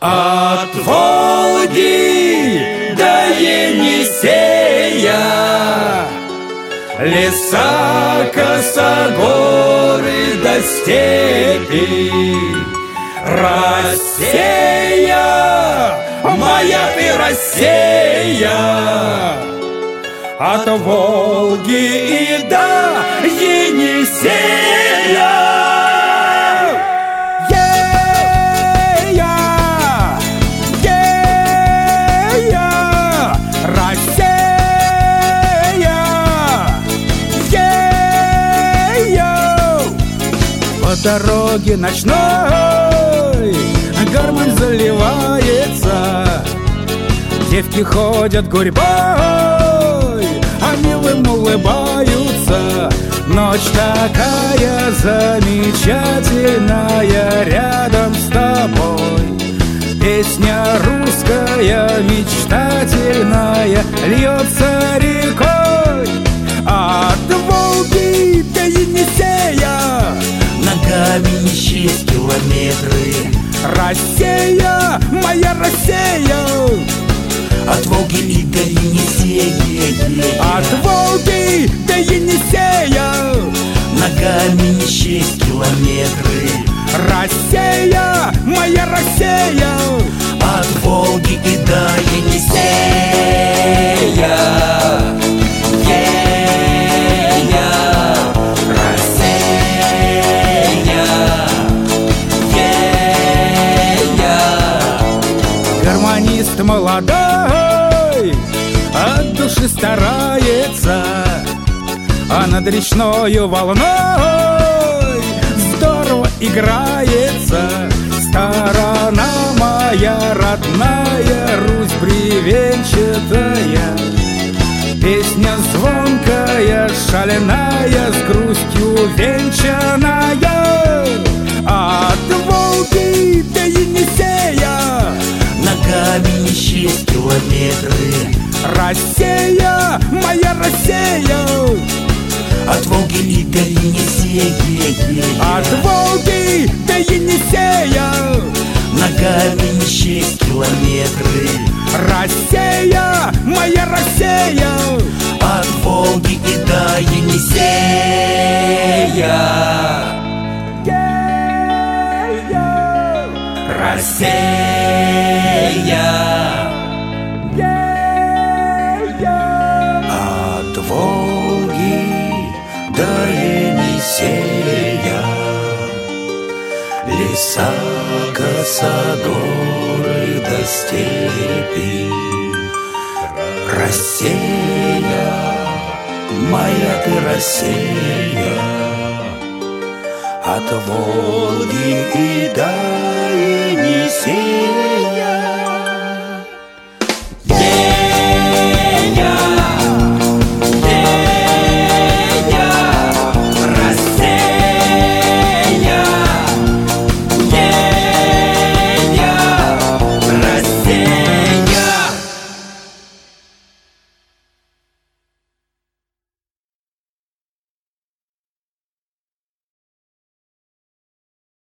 От Волги до Енисея, леса, косогоры до степи. Россия, моя ты Россия, от Волги и до Енисея. По дороге ночной гармонь заливается, девки ходят гурьбой, а милым улыбаются. Ночь такая замечательная рядом с тобой. Песня русская мечтательная льется рекой. От Волги до Енисея ногами не счесть километры. Россия, моя Россия, от Волги и до Енисея. от Волги до Енисея ногами не счесть километры. Россия, моя Россия, от Волги и до Енисея. Гармонист молодой от души старается, а над речною волной здорово играется. Сторона моя родная, Русь бревенчатая, песня звонкая, шаленая, с грустью венчаная. От Волги до Енисея ногами не счесть километры. Россия, моя Россия, от Волги и до Енисея. от Волги до Енисея ногами не счесть километры. Россия, моя Россия, от Волги и до Енисея. Россия, от Волги до Енисея, леса, косогоры до степи. Россия, моя ты Россия, от Волги